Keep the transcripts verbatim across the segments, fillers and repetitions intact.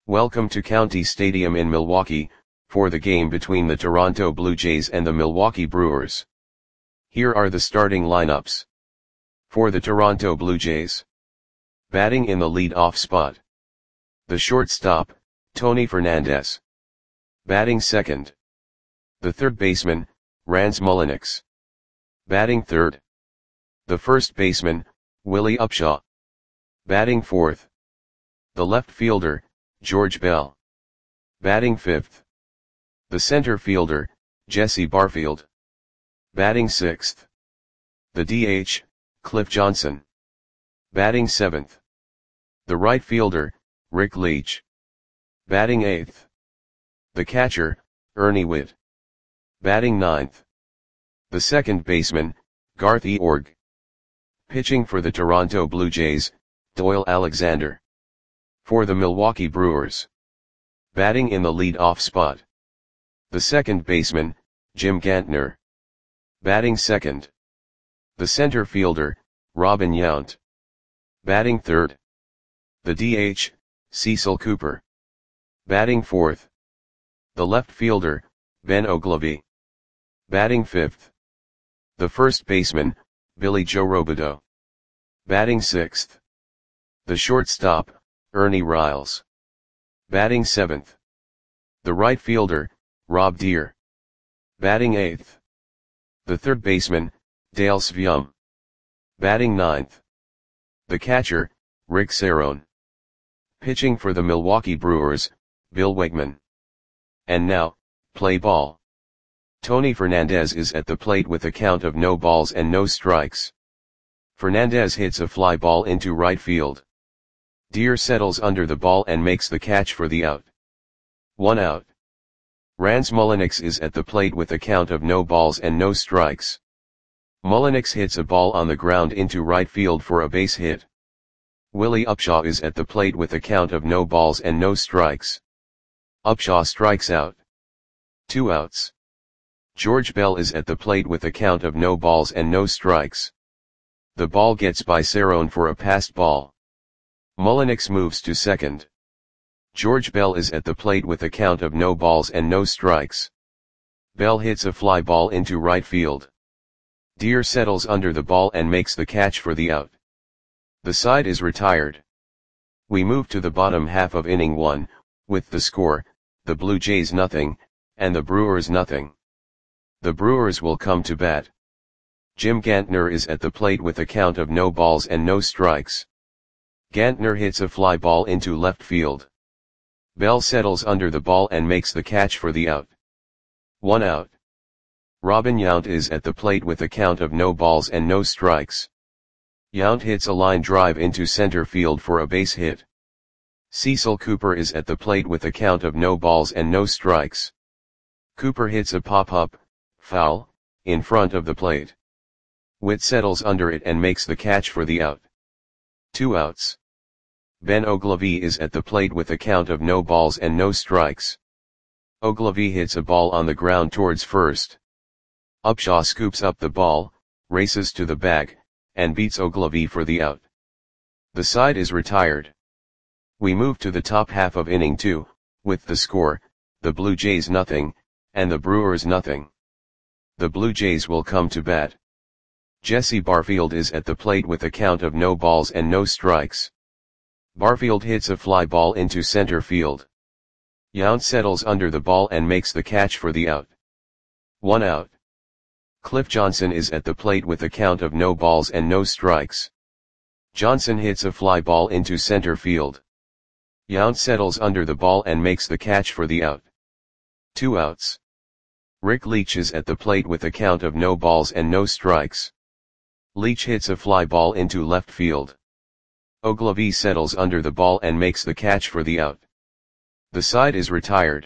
Welcome to County Stadium in Milwaukee, for the game between the Toronto Blue Jays and the Milwaukee Brewers. Here are the starting lineups. For the Toronto Blue Jays. Batting in the lead-off spot. The shortstop, Tony Fernandez. Batting second. The third baseman, Rans Mulliniks. Batting third. The first baseman, Willie Upshaw. Batting fourth. The left fielder, George Bell. Batting fifth. The center fielder, Jesse Barfield. Batting sixth. The D H, Cliff Johnson. Batting seventh. The right fielder, Rick Leach. Batting eighth. The catcher, Ernie Whitt. Batting ninth. The second baseman, Garth Eorg. Pitching for the Toronto Blue Jays, Doyle Alexander. For the Milwaukee Brewers. Batting in the lead-off spot. The second baseman, Jim Gantner. Batting second. The center fielder, Robin Yount. Batting third. The D H, Cecil Cooper. Batting fourth. The left fielder, Ben Oglivie. Batting fifth. The first baseman, Billy Joe Robideau. Batting sixth. The shortstop, Ernie Riles. Batting seventh. The right fielder, Rob Deere. Batting eighth. The third baseman, Dale Sveum. Batting ninth. The catcher, Rick Cerone. Pitching for the Milwaukee Brewers, Bill Wegman. And now, play ball. Tony Fernandez is at the plate with a count of no balls and no strikes. Fernandez hits a fly ball into right field. Deere settles under the ball and makes the catch for the out. One out. Rans Mulliniks is at the plate with a count of no balls and no strikes. Mulliniks hits a ball on the ground into right field for a base hit. Willie Upshaw is at the plate with a count of no balls and no strikes. Upshaw strikes out. Two outs. George Bell is at the plate with a count of no balls and no strikes. The ball gets by Cerone for a passed ball. Mulliniks moves to second. George Bell is at the plate with a count of no balls and no strikes. Bell hits a fly ball into right field. Deere settles under the ball and makes the catch for the out. The side is retired. We move to the bottom half of inning one, with the score, the Blue Jays nothing, and the Brewers nothing. The Brewers will come to bat. Jim Gantner is at the plate with a count of no balls and no strikes. Gantner hits a fly ball into left field. Bell settles under the ball and makes the catch for the out. One out. Robin Yount is at the plate with a count of no balls and no strikes. Yount hits a line drive into center field for a base hit. Cecil Cooper is at the plate with a count of no balls and no strikes. Cooper hits a pop-up, foul, in front of the plate. Whitt settles under it and makes the catch for the out. Two outs. Ben Oglivie is at the plate with a count of no balls and no strikes. Oglivie hits a ball on the ground towards first. Upshaw scoops up the ball, races to the bag, and beats Oglivie for the out. The side is retired. We move to the top half of inning two, with the score, the Blue Jays nothing, and the Brewers nothing. The Blue Jays will come to bat. Jesse Barfield is at the plate with a count of no balls and no strikes. Barfield hits a fly ball into center field. Yount settles under the ball and makes the catch for the out. One out. Cliff Johnson is at the plate with a count of no balls and no strikes. Johnson hits a fly ball into center field. Yount settles under the ball and makes the catch for the out. Two outs. Rick Leach is at the plate with a count of no balls and no strikes. Leach hits a fly ball into left field. Oglivie settles under the ball and makes the catch for the out. The side is retired.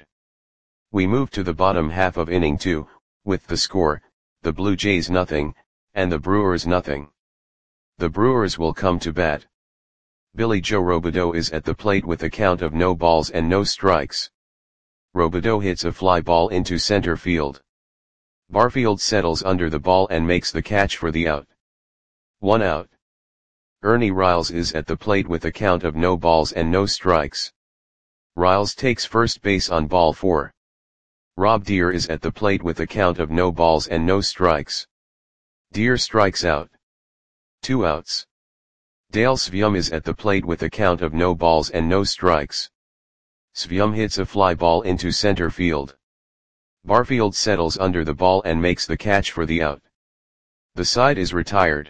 We move to the bottom half of inning two, with the score, the Blue Jays nothing, and the Brewers nothing. The Brewers will come to bat. Billy Joe Robideau is at the plate with a count of no balls and no strikes. Robideau hits a fly ball into center field. Barfield settles under the ball and makes the catch for the out. One out. Ernie Riles is at the plate with a count of no balls and no strikes. Riles takes first base on ball four. Rob Deere is at the plate with a count of no balls and no strikes. Deere strikes out. Two outs. Dale Svium is at the plate with a count of no balls and no strikes. Svium hits a fly ball into center field. Barfield settles under the ball and makes the catch for the out. The side is retired.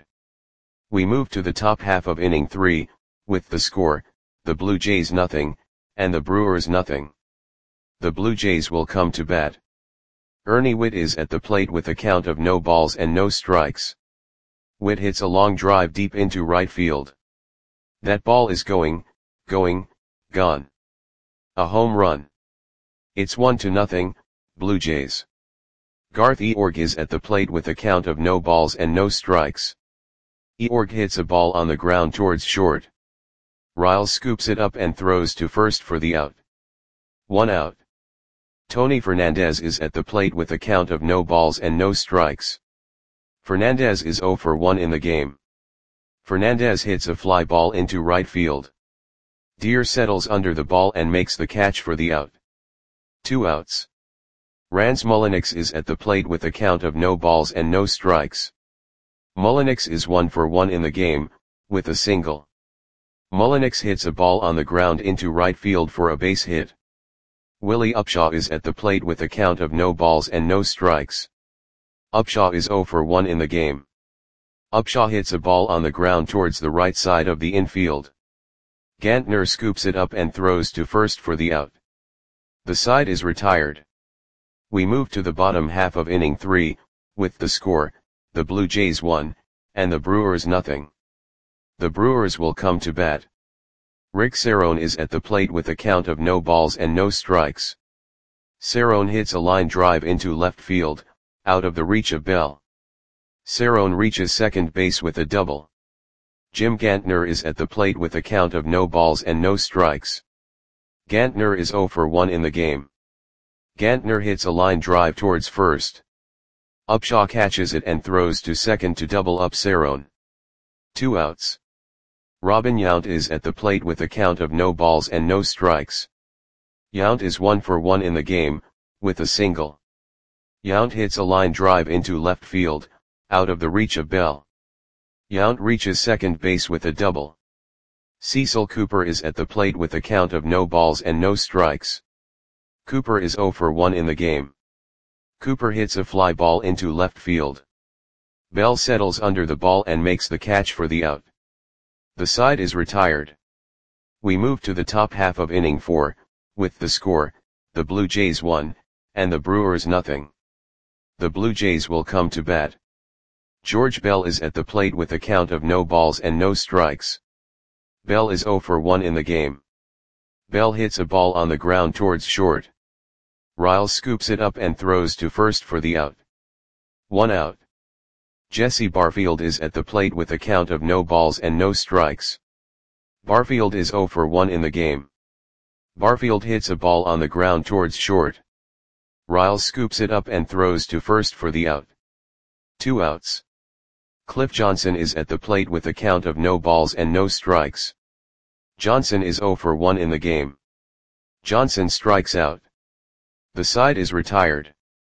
We move to the top half of inning three, with the score, the Blue Jays nothing, and the Brewers nothing. The Blue Jays will come to bat. Ernie Whitt is at the plate with a count of no balls and no strikes. Whitt hits a long drive deep into right field. That ball is going, going, gone. A home run. It's one to nothing, Blue Jays. Garth Eorg is at the plate with a count of no balls and no strikes. Eorg hits a ball on the ground towards short. Riles scoops it up and throws to first for the out. One out. Tony Fernandez is at the plate with a count of no balls and no strikes. Fernandez is oh for one in the game. Fernandez hits a fly ball into right field. Deere settles under the ball and makes the catch for the out. Two outs. Rance Mulliniks is at the plate with a count of no balls and no strikes. Mulliniks is one for one in the game, with a single. Mulliniks hits a ball on the ground into right field for a base hit. Willie Upshaw is at the plate with a count of no balls and no strikes. Upshaw is oh for one in the game. Upshaw hits a ball on the ground towards the right side of the infield. Gantner scoops it up and throws to first for the out. The side is retired. We move to the bottom half of inning three, with the score, the Blue Jays one, and the Brewers nothing. The Brewers will come to bat. Rick Cerrone is at the plate with a count of no balls and no strikes. Cerrone hits a line drive into left field, out of the reach of Bell. Cerrone reaches second base with a double. Jim Gantner is at the plate with a count of no balls and no strikes. Gantner is oh for one in the game. Gantner hits a line drive towards first. Upshaw catches it and throws to second to double up Cerrone. Two outs. Robin Yount is at the plate with a count of no balls and no strikes. Yount is one for one in the game, with a single. Yount hits a line drive into left field, out of the reach of Bell. Yount reaches second base with a double. Cecil Cooper is at the plate with a count of no balls and no strikes. Cooper is oh for one in the game. Cooper hits a fly ball into left field. Bell settles under the ball and makes the catch for the out. The side is retired. We move to the top half of inning four, with the score, the Blue Jays one, and the Brewers nothing. The Blue Jays will come to bat. George Bell is at the plate with a count of no balls and no strikes. Bell is oh for one in the game. Bell hits a ball on the ground towards short. Riles scoops it up and throws to first for the out. One out. Jesse Barfield is at the plate with a count of no balls and no strikes. Barfield is oh for one in the game. Barfield hits a ball on the ground towards short. Riles scoops it up and throws to first for the out. Two outs. Cliff Johnson is at the plate with a count of no balls and no strikes. Johnson is oh for one in the game. Johnson strikes out. The side is retired.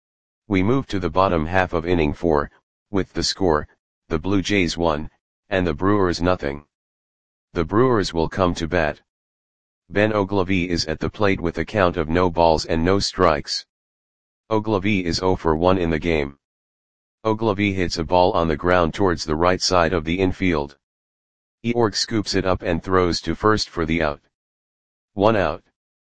We move to the bottom half of inning four, with the score, the Blue Jays one, and the Brewers nothing. The Brewers will come to bat. Ben Oglivie is at the plate with a count of no balls and no strikes. Oglivie is oh for one in the game. Oglivie hits a ball on the ground towards the right side of the infield. Eorg scoops it up and throws to first for the out. One out.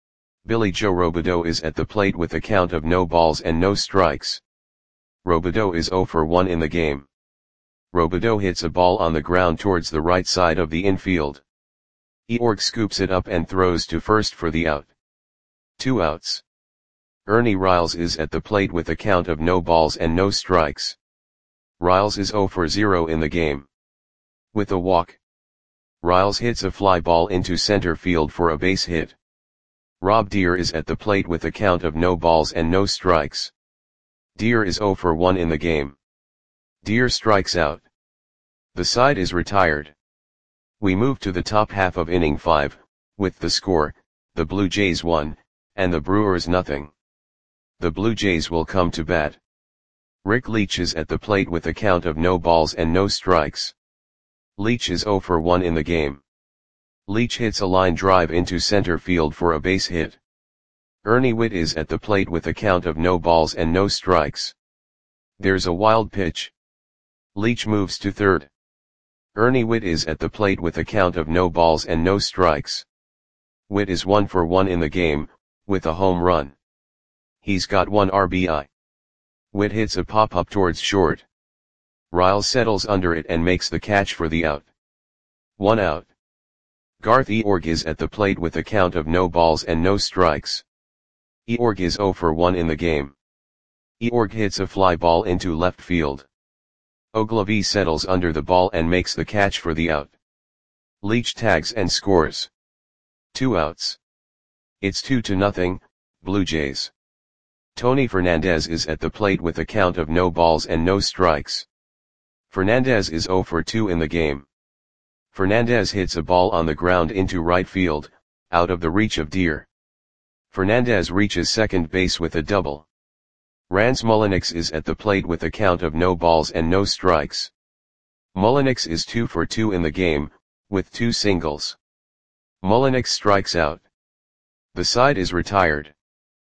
Billy Joe Robideau is at the plate with a count of no balls and no strikes. Robideau is oh for one in the game. Robideau hits a ball on the ground towards the right side of the infield. Eorg scoops it up and throws to first for the out. Two outs. Ernie Riles is at the plate with a count of no balls and no strikes. Riles is oh for zero in the game. With a walk. Riles hits a fly ball into center field for a base hit. Rob Deere is at the plate with a count of no balls and no strikes. Deere is oh for one in the game. Deere strikes out. The side is retired. We move to the top half of inning five, with the score, the Blue Jays one, and the Brewers nothing. The Blue Jays will come to bat. Rick Leach is at the plate with a count of no balls and no strikes. Leach is oh for one in the game. Leach hits a line drive into center field for a base hit. Ernie Whitt is at the plate with a count of no balls and no strikes. There's a wild pitch. Leach moves to third. Ernie Whitt is at the plate with a count of no balls and no strikes. Whitt is one for one in the game, with a home run. He's got one R B I. Whitt hits a pop-up towards short. Riles settles under it and makes the catch for the out. One out. Garth Eorg is at the plate with a count of no balls and no strikes. Eorg is oh for one in the game. Eorg hits a fly ball into left field. Ogilvie settles under the ball and makes the catch for the out. Leach tags and scores. Two outs. It's two to nothing, Blue Jays. Tony Fernandez is at the plate with a count of no balls and no strikes. Fernandez is oh for two in the game. Fernandez hits a ball on the ground into right field, out of the reach of Deer. Fernandez reaches second base with a double. Rance Mulliniks is at the plate with a count of no balls and no strikes. Mulliniks is two for two in the game, with two singles. Mulliniks strikes out. The side is retired.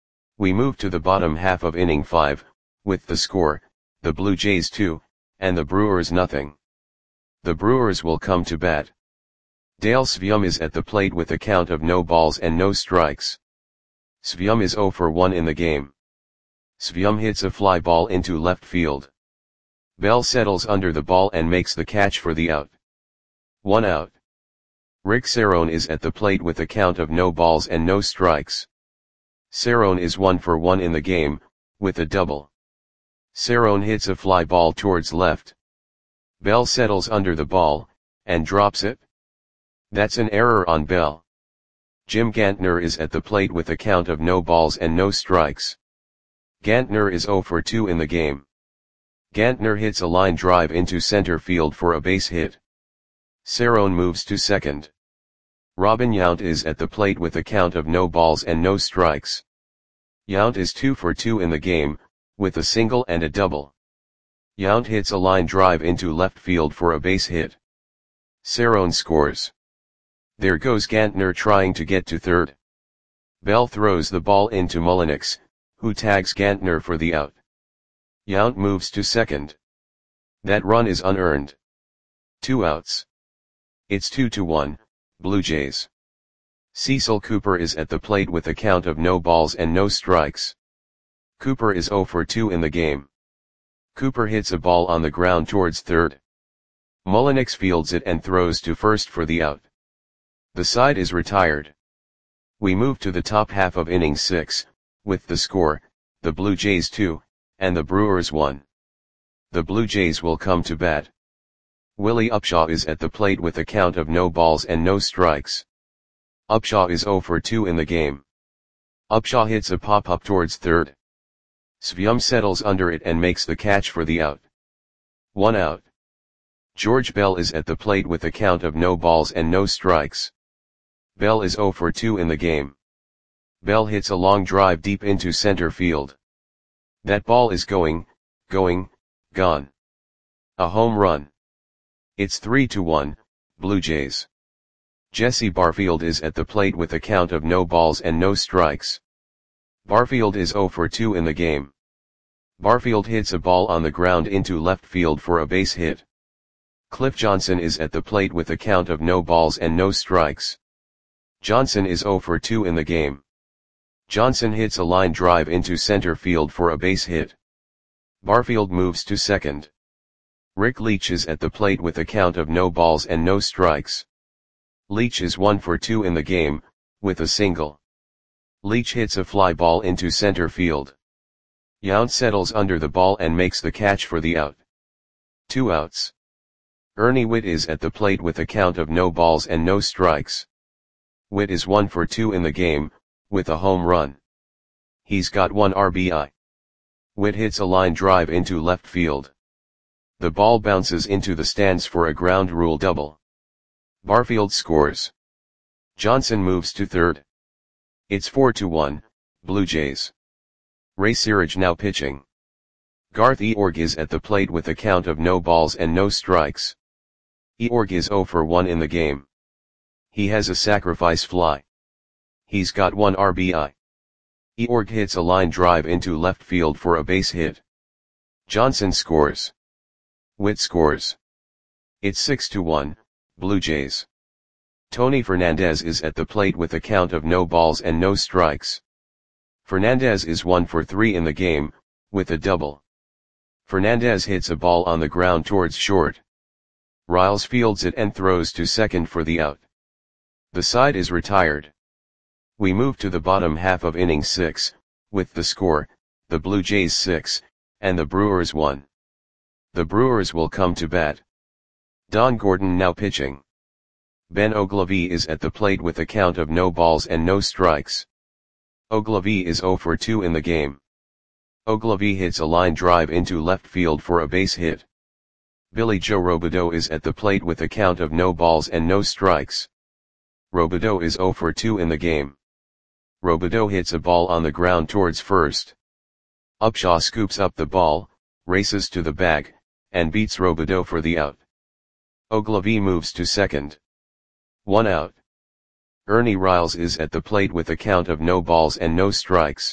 We move to the bottom half of inning five, with the score, the Blue Jays two, and the Brewers nothing. The Brewers will come to bat. Dale Sveum is at the plate with a count of no balls and no strikes. Sveum is oh for one in the game. Sveum hits a fly ball into left field. Bell settles under the ball and makes the catch for the out. One out. Rick Cerrone is at the plate with a count of no balls and no strikes. Cerrone is one for one in the game, with a double. Cerrone hits a fly ball towards left. Bell settles under the ball, and drops it. That's an error on Bell. Jim Gantner is at the plate with a count of no balls and no strikes. Gantner is oh for two in the game. Gantner hits a line drive into center field for a base hit. Cerrone moves to second. Robin Yount is at the plate with a count of no balls and no strikes. Yount is two for two in the game, with a single and a double. Yount hits a line drive into left field for a base hit. Cerrone scores. There goes Gantner trying to get to third. Bell throws the ball into Mulliniks, who tags Gantner for the out. Yount moves to second. That run is unearned. Two outs. It's two to one, Blue Jays. Cecil Cooper is at the plate with a count of no balls and no strikes. Cooper is oh for two in the game. Cooper hits a ball on the ground towards third. Mulliniks fields it and throws to first for the out. The side is retired. We move to the top half of inning six, with the score, the Blue Jays two, and the Brewers one. The Blue Jays will come to bat. Willie Upshaw is at the plate with a count of no balls and no strikes. Upshaw is oh for two in the game. Upshaw hits a pop-up towards third. Sveum settles under it and makes the catch for the out. One out. George Bell is at the plate with a count of no balls and no strikes. Bell is oh for two in the game. Bell hits a long drive deep into center field. That ball is going, going, gone. A home run. It's three to one, Blue Jays. Jesse Barfield is at the plate with a count of no balls and no strikes. Barfield is oh for two in the game. Barfield hits a ball on the ground into left field for a base hit. Cliff Johnson is at the plate with a count of no balls and no strikes. Johnson is oh for two in the game. Johnson hits a line drive into center field for a base hit. Barfield moves to second. Rick Leach is at the plate with a count of no balls and no strikes. Leach is one for two in the game, with a single. Leach hits a fly ball into center field. Yount settles under the ball and makes the catch for the out. Two outs. Ernie Whitt is at the plate with a count of no balls and no strikes. Whitt is one for two in the game, with a home run. He's got one R B I. Whitt hits a line drive into left field. The ball bounces into the stands for a ground rule double. Barfield scores. Johnson moves to third. It's four to one, Blue Jays. Ray Searage now pitching. Garth Eorg is at the plate with a count of no balls and no strikes. Eorg is zero for one in the game. He has a sacrifice fly. He's got one R B I. Eorg hits a line drive into left field for a base hit. Johnson scores. Witt scores. It's six to one, Blue Jays. Tony Fernandez is at the plate with a count of no balls and no strikes. Fernandez is one for three in the game, with a double. Fernandez hits a ball on the ground towards short. Riles fields it and throws to second for the out. The side is retired. We move to the bottom half of inning six, with the score, the Blue Jays six, and the Brewers one. The Brewers will come to bat. Don Gordon now pitching. Ben Oglivie is at the plate with a count of no balls and no strikes. Oglivie is zero for two in the game. Oglivie hits a line drive into left field for a base hit. Billy Joe Robideau is at the plate with a count of no balls and no strikes. Robideau is zero for two in the game. Robideau hits a ball on the ground towards first. Upshaw scoops up the ball, races to the bag, and beats Robideau for the out. Oglivie moves to second. One out. Ernie Riles is at the plate with a count of no balls and no strikes.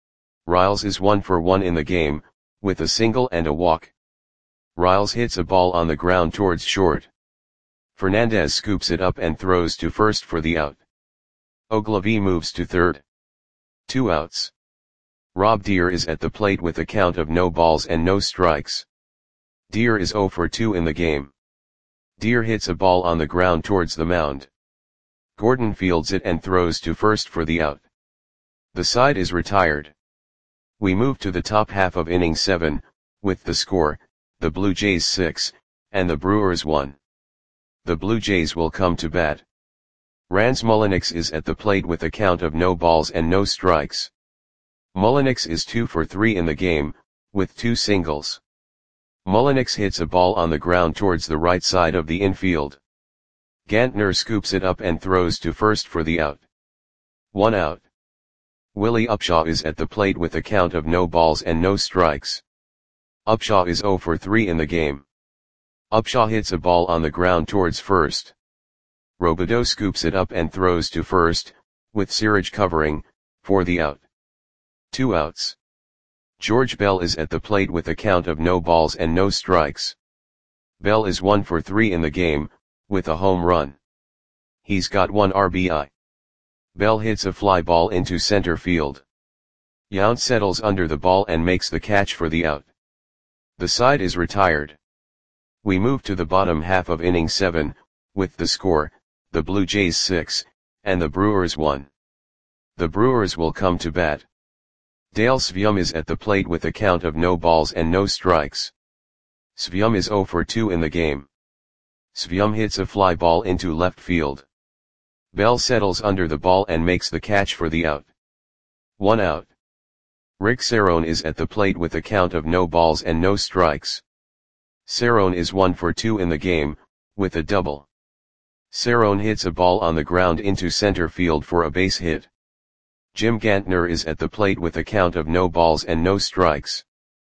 Riles is one for one in the game, with a single and a walk. Riles hits a ball on the ground towards short. Fernandez scoops it up and throws to first for the out. Oglivie moves to third. Two outs. Rob Deer is at the plate with a count of no balls and no strikes. Deer is zero for two in the game. Deer hits a ball on the ground towards the mound. Gordon fields it and throws to first for the out. The side is retired. We move to the top half of inning seven, with the score, the Blue Jays six, and the Brewers one. The Blue Jays will come to bat. Rans Mulliniks is at the plate with a count of no balls and no strikes. Mulliniks is two for three in the game, with two singles. Mulliniks hits a ball on the ground towards the right side of the infield. Gantner scoops it up and throws to first for the out. One out. Willie Upshaw is at the plate with a count of no balls and no strikes. Upshaw is zero for three in the game. Upshaw hits a ball on the ground towards first. Robideau scoops it up and throws to first, with Searage covering, for the out. Two outs. George Bell is at the plate with a count of no balls and no strikes. Bell is one for three in the game, with a home run. He's got one R B I. Bell hits a fly ball into center field. Yount settles under the ball and makes the catch for the out. The side is retired. We move to the bottom half of inning seven, with the score, the Blue Jays six, and the Brewers one. The Brewers will come to bat. Dale Svium is at the plate with a count of no balls and no strikes. Svium is zero for two in the game. Svium hits a fly ball into left field. Bell settles under the ball and makes the catch for the out. One out. Rick Cerrone is at the plate with a count of no balls and no strikes. Cerrone is one for two in the game, with a double. Cerrone hits a ball on the ground into center field for a base hit. Jim Gantner is at the plate with a count of no balls and no strikes.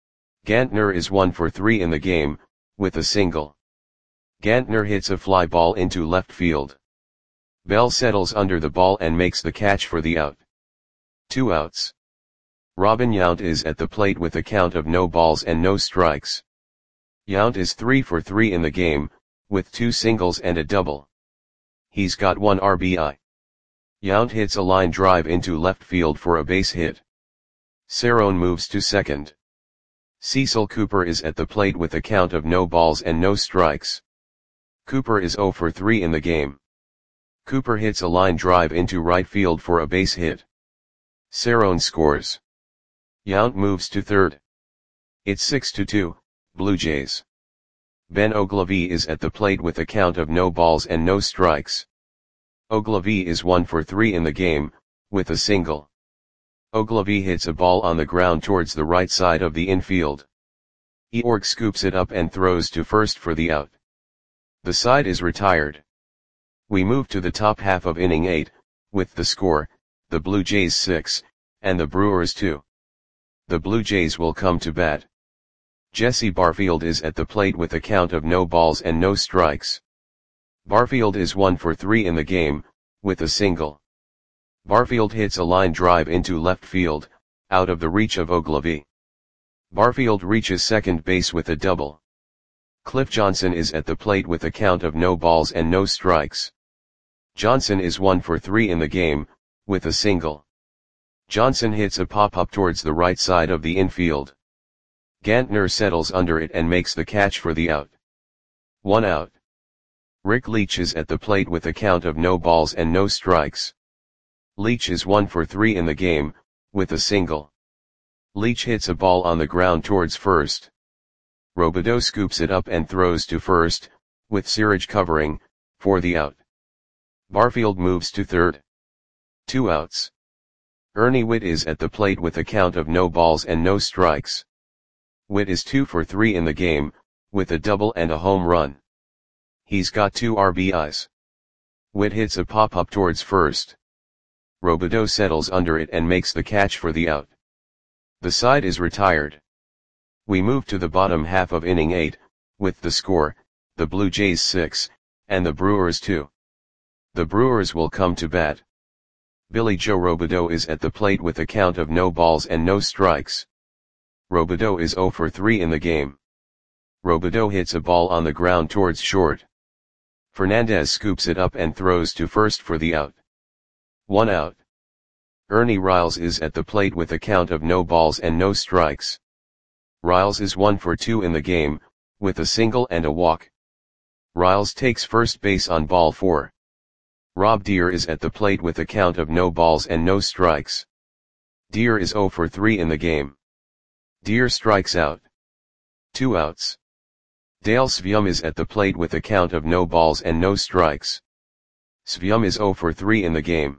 Gantner is one for three in the game, with a single. Gantner hits a fly ball into left field. Bell settles under the ball and makes the catch for the out. Two outs. Robin Yount is at the plate with a count of no balls and no strikes. Yount is three for three in the game, with two singles and a double. He's got one R B I. Yount hits a line drive into left field for a base hit. Cerrone moves to second. Cecil Cooper is at the plate with a count of no balls and no strikes. Cooper is zero for three in the game. Cooper hits a line drive into right field for a base hit. Cerrone scores. Yount moves to third. It's six to two, Blue Jays. Ben Oglivie is at the plate with a count of no balls and no strikes. Oglivie is one for three in the game, with a single. Oglivie hits a ball on the ground towards the right side of the infield. Eorg scoops it up and throws to first for the out. The side is retired. We move to the top half of inning eight, with the score, the Blue Jays six, and the Brewers two. The Blue Jays will come to bat. Jesse Barfield is at the plate with a count of no balls and no strikes. Barfield is one for three in the game, with a single. Barfield hits a line drive into left field, out of the reach of Ogilvy. Barfield reaches second base with a double. Cliff Johnson is at the plate with a count of no balls and no strikes. Johnson is one for three in the game, with a single. Johnson hits a pop-up towards the right side of the infield. Gantner settles under it and makes the catch for the out. One out. Rick Leach is at the plate with a count of no balls and no strikes. Leach is one for three in the game, with a single. Leach hits a ball on the ground towards first. Robideau scoops it up and throws to first, with Siraj covering, for the out. Barfield moves to third. Two outs. Ernie Whitt is at the plate with a count of no balls and no strikes. Whitt is two for three in the game, with a double and a home run. He's got two R B Is. Whitt hits a pop-up towards first. Robideau settles under it and makes the catch for the out. The side is retired. We move to the bottom half of inning eight, with the score, the Blue Jays six, and the Brewers two. The Brewers will come to bat. Billy Joe Robideau is at the plate with a count of no balls and no strikes. Robideau is zero for three in the game. Robideau hits a ball on the ground towards short. Fernandez scoops it up and throws to first for the out. One out. Ernie Riles is at the plate with a count of no balls and no strikes. Riles is one for two in the game, with a single and a walk. Riles takes first base on ball four. Rob Deer is at the plate with a count of no balls and no strikes. Deer is zero for three in the game. Deer strikes out. Two outs. Dale Svium is at the plate with a count of no balls and no strikes. Svium is zero for three in the game.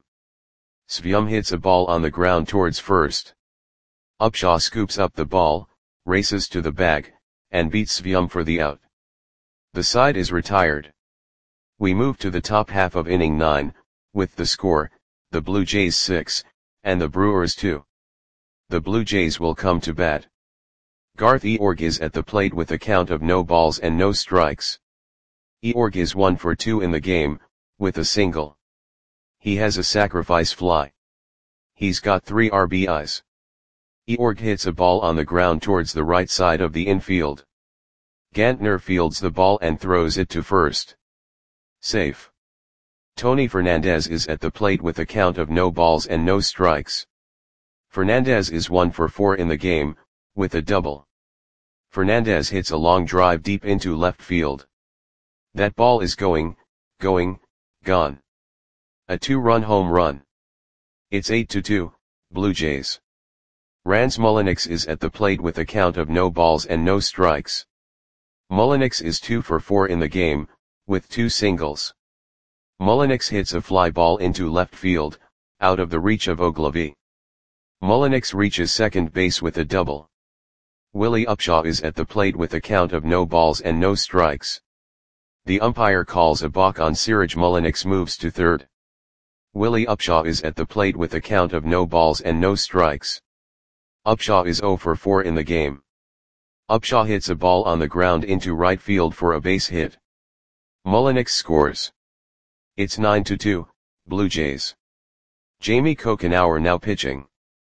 Svium hits a ball on the ground towards first. Upshaw scoops up the ball, races to the bag, and beats Svium for the out. The side is retired. We move to the top half of inning nine, with the score, the Blue Jays six, and the Brewers two. The Blue Jays will come to bat. Garth Eorg is at the plate with a count of no balls and no strikes. Eorg is one for two in the game, with a single. He has a sacrifice fly. He's got three R B Is. Eorg hits a ball on the ground towards the right side of the infield. Gantner fields the ball and throws it to first. Safe. Tony Fernandez is at the plate with a count of no balls and no strikes. Fernandez is one for four in the game, with a double. Fernandez hits a long drive deep into left field. That ball is going, going, gone. A two-run home run. It's eight to two, Blue Jays. Rans Mulliniks is at the plate with a count of no balls and no strikes. Mulliniks is two for four in the game, with two singles. Mulliniks hits a fly ball into left field, out of the reach of Ogilvy. Mulliniks reaches second base with a double. Willie Upshaw is at the plate with a count of no balls and no strikes. The umpire calls a balk on Siraj. Mulliniks moves to third. Willie Upshaw is at the plate with a count of no balls and no strikes. Upshaw is zero for four in the game. Upshaw hits a ball on the ground into right field for a base hit. Mulliniks scores. It's nine to two, Blue Jays. Jamie Kokenauer now pitching.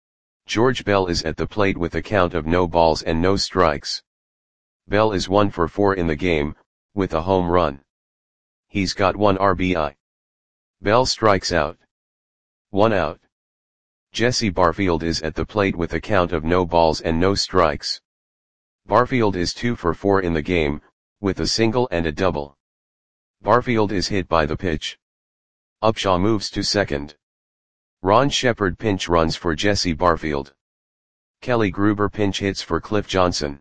George Bell is at the plate with a count of no balls and no strikes. Bell is one for four in the game, with a home run. He's got one R B I. Bell strikes out. One out. Jesse Barfield is at the plate with a count of no balls and no strikes. Barfield is two for four in the game, with a single and a double. Barfield is hit by the pitch. Upshaw moves to second. Ron Shepard pinch runs for Jesse Barfield. Kelly Gruber pinch hits for Cliff Johnson.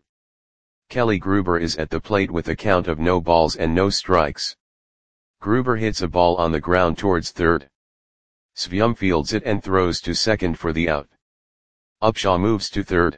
Kelly Gruber is at the plate with a count of no balls and no strikes. Gruber hits a ball on the ground towards third. Svium fields it and throws to second for the out. Upshaw moves to third.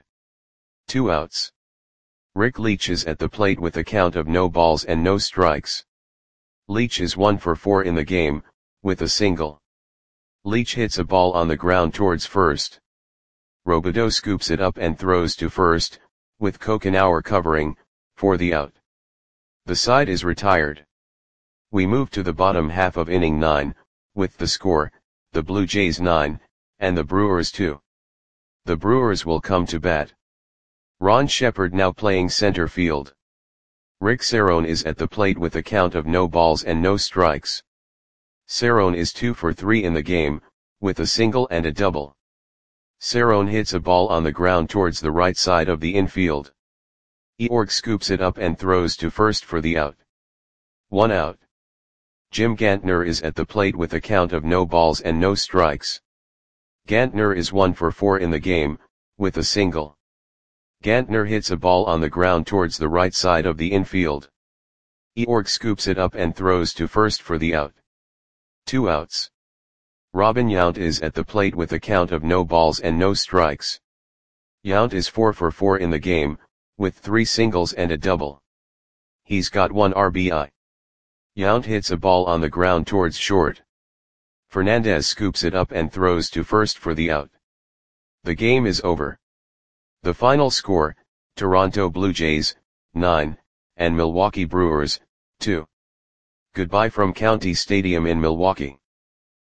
Two outs. Rick Leach is at the plate with a count of no balls and no strikes. Leach is one for four in the game, with a single. Leach hits a ball on the ground towards first. Robideau scoops it up and throws to first, with Kokenauer covering, for the out. The side is retired. We move to the bottom half of inning nine, with the score, the Blue Jays nine, and the Brewers two. The Brewers will come to bat. Ron Shepard now playing center field. Rick Cerrone is at the plate with a count of no balls and no strikes. Cerrone is two for three in the game, with a single and a double. Cerrone hits a ball on the ground towards the right side of the infield. Eorg scoops it up and throws to first for the out. One out. Jim Gantner is at the plate with a count of no balls and no strikes. Gantner is one for four in the game, with a single. Gantner hits a ball on the ground towards the right side of the infield. Eorg scoops it up and throws to first for the out. Two outs. Robin Yount is at the plate with a count of no balls and no strikes. Yount is four for four in the game, with three singles and a double. He's got one R B I. Yount hits a ball on the ground towards short. Fernandez scoops it up and throws to first for the out. The game is over. The final score, Toronto Blue Jays, nine, and Milwaukee Brewers, two. Goodbye from County Stadium in Milwaukee.